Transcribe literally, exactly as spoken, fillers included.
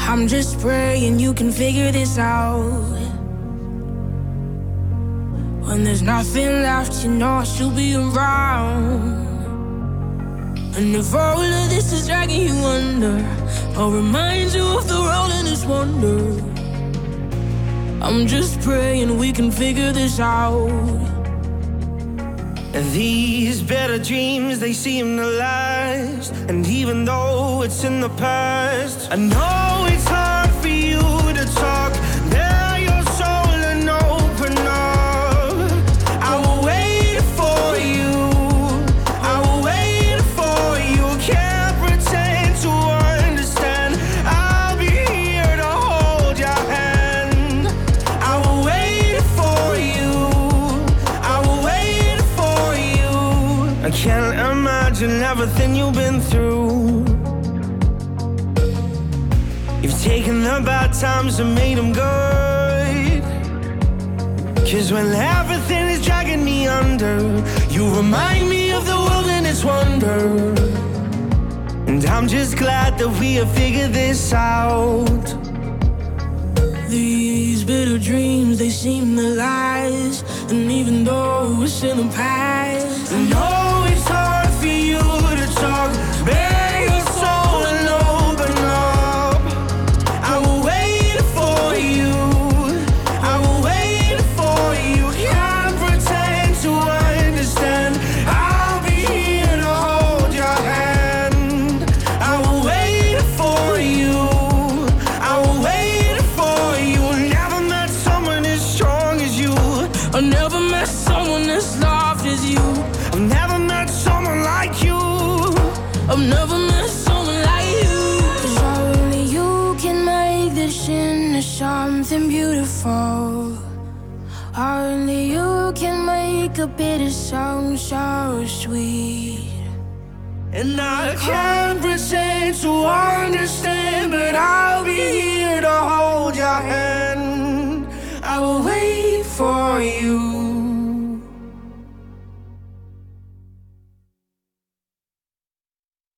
I'm just praying you can figure this out. When there's nothing left, you know I should be around. And if all of this is dragging you under, I'll remind you of the world and its wonder. I'm just praying we can figure this out. These better dreams, they seem to last. And even though it's in the past, I know it's hard for you to talk. Bare your soul and open up. I will wait for you, I will wait for you. Can't pretend to understand. I'll be here to hold your hand. I will wait for you, I will wait for you. I can't imagine everything you've been through. You've taken the bad times and made them good. Cause when everything is dragging me under, you remind me of the world and its wonder. And I'm just glad that we have figured this out. These bitter dreams, they seem to last. And even though it's in the past, I know it's hard for you to talk. Bare your soul and open up. I will wait for you, I will wait for you. Can't pretend to understand. I'll be here to hold your hand. I will wait for you, I will wait for you. Never met someone as strong as you. I never met someone as soft as you. I've never met someone like you. I've never met someone like you. Cause only you can make this into something beautiful. Only you can make a bitter song so sweet. And I can't pretend to understand, but I'll be here to hold your hand.